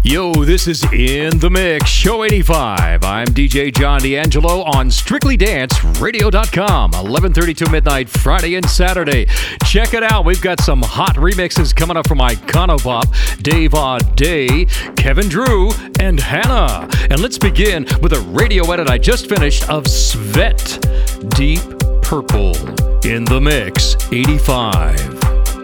Yo, this is In the Mix, Show 85. I'm DJ John D'Angelo on StrictlyDanceRadio.com, 11:30 to midnight, Friday and Saturday. Check it out. We've got some hot remixes coming up from Iconopop, Dave Day, Kevin Drew, and Hannah. And let's begin with a radio edit I just finished of Svet, Deep Purple. In the Mix, 85.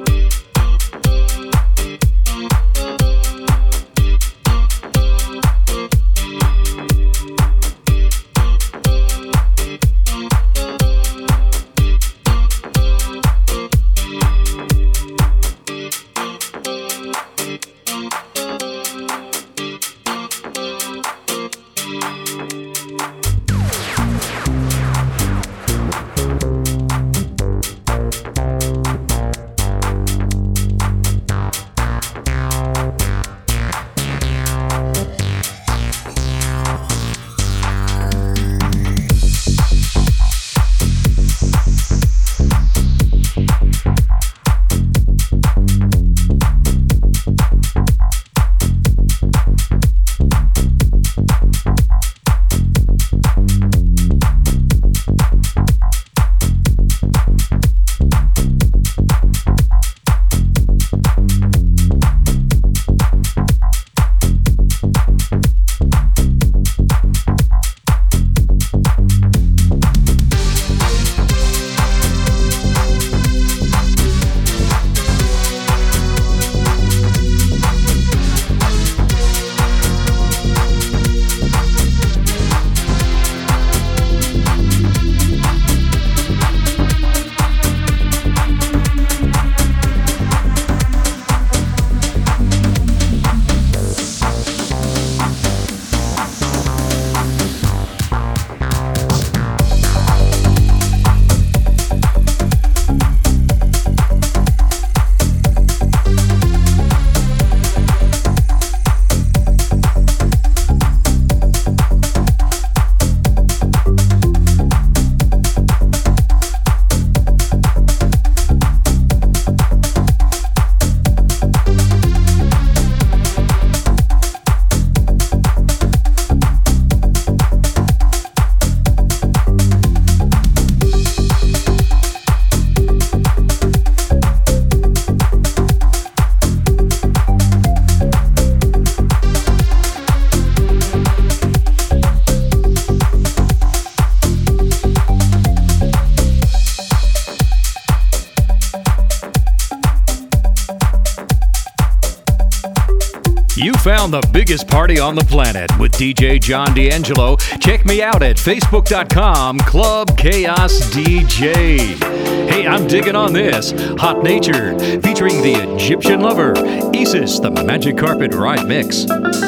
You found the biggest party on the planet with DJ John D'Angelo. Check me out at Facebook.com, Club Chaos DJ. Hey, I'm digging on this. Hot Natured, featuring the Egyptian Lover, Isis, the Magic Carpet Ride Mix.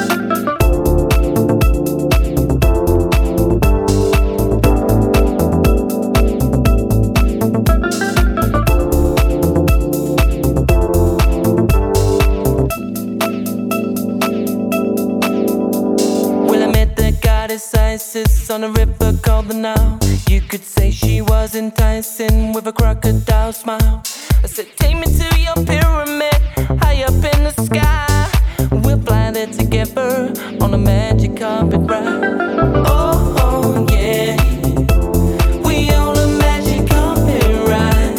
Isis on a river called the Nile. You could say she was enticing with a crocodile smile. I said, take me to your pyramid, high up in the sky. We'll fly there together on a magic carpet ride. Oh, oh yeah, we on a magic carpet ride.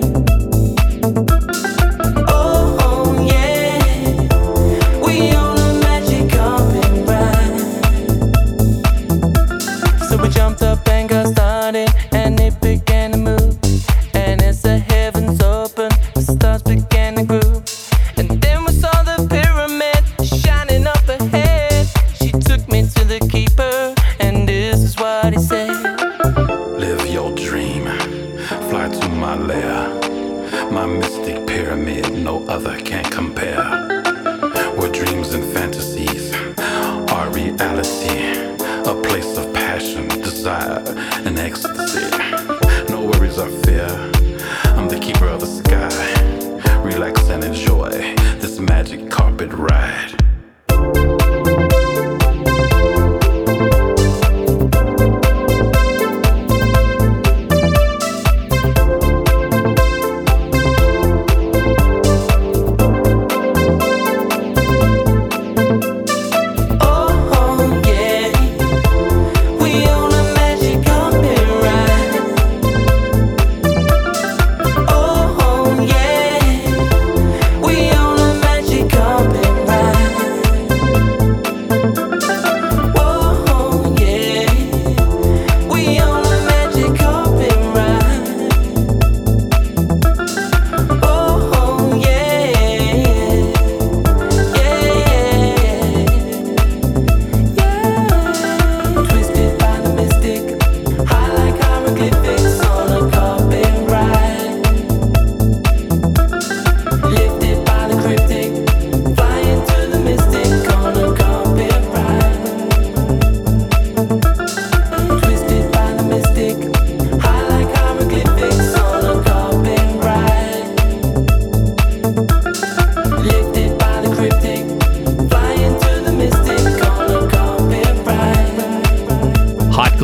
Oh, oh yeah, we on a magic carpet ride. So we jumped up and got started, and it began to move. And as the heavens opened, the stars began to groove. And then we saw the pyramid shining up ahead. She took me to the keeper, and this is what he said. Live your dream, fly to my lair. My mystic pyramid, no other can compare. Where dreams and fantasies are reality. A place of passion, desire, and ecstasy. No worries or fear, I'm the keeper of the sky. Relax and enjoy this magic carpet ride.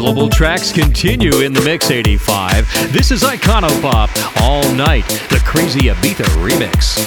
Global tracks continue in the Mix 85. This is Iconopop, All Night, the Crazy Ibiza remix.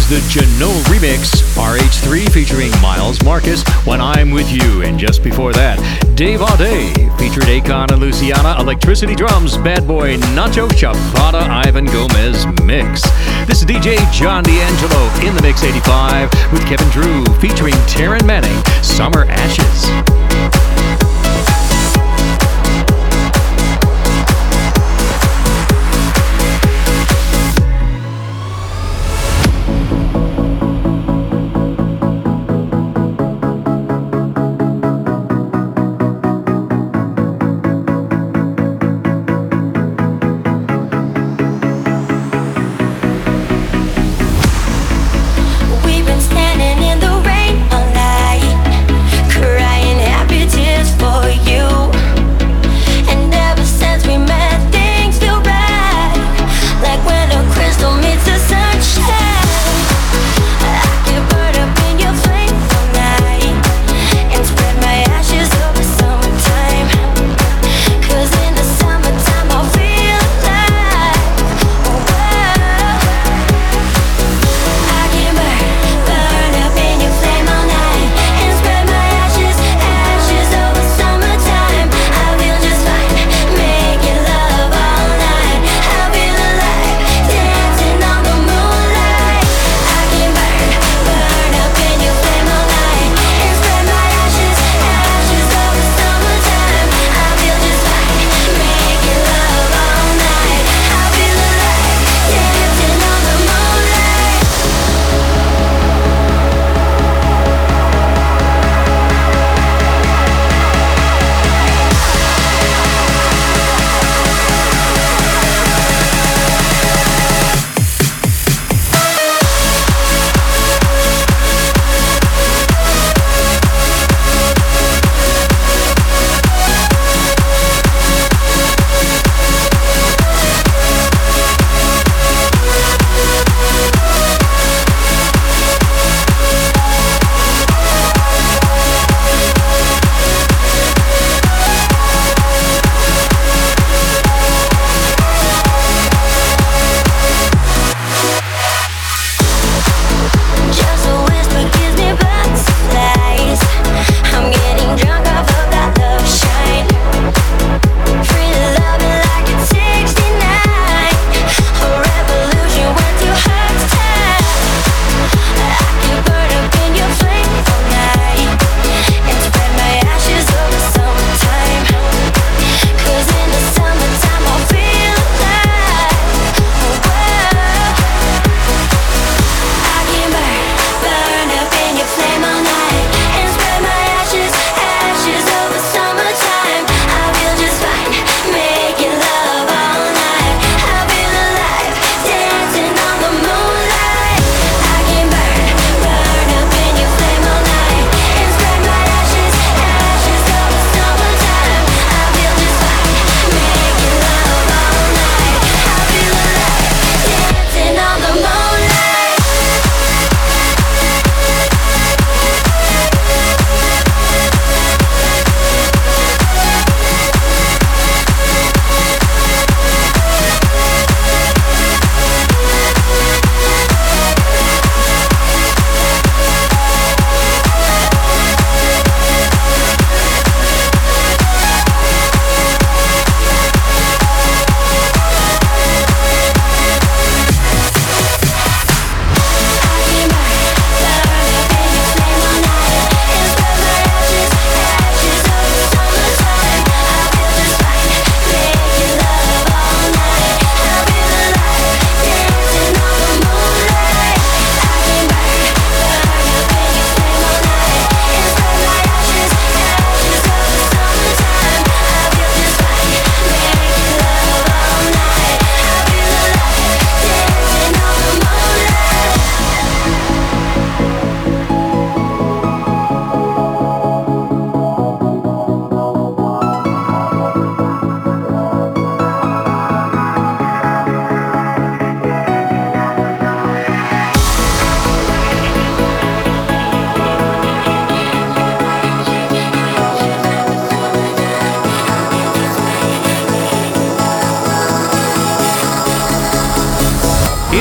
is the Janot remix, RH3 featuring Miles Marcus, When I'm With You. And just before that, Dave Auday featured Akon and Luciana, Electricity Drums, Bad Boy Nacho Chapada, Ivan Gomez mix. This is DJ John D'Angelo in the Mix 85 with Kevin Drew featuring Taryn Manning, Summer Ashes. We've been standing in the rain all night, crying happy tears.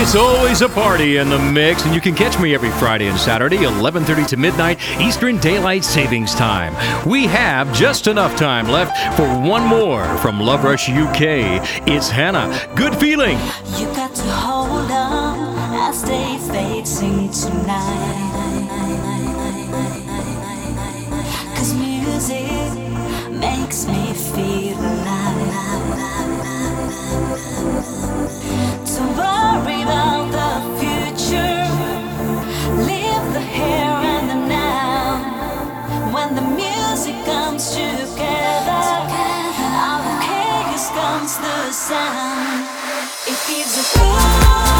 It's always a party in the mix, and you can catch me every Friday and Saturday, 11:30 to midnight, Eastern Daylight Savings Time. We have just enough time left for one more from Love Rush UK. It's Hannah. Good feeling. You got to hold on as they fade sing tonight. 'Cause music makes me feel alive. Don't worry about the future. Leave the here and the now. When the music comes together, out of chaos comes the sound. It gives a good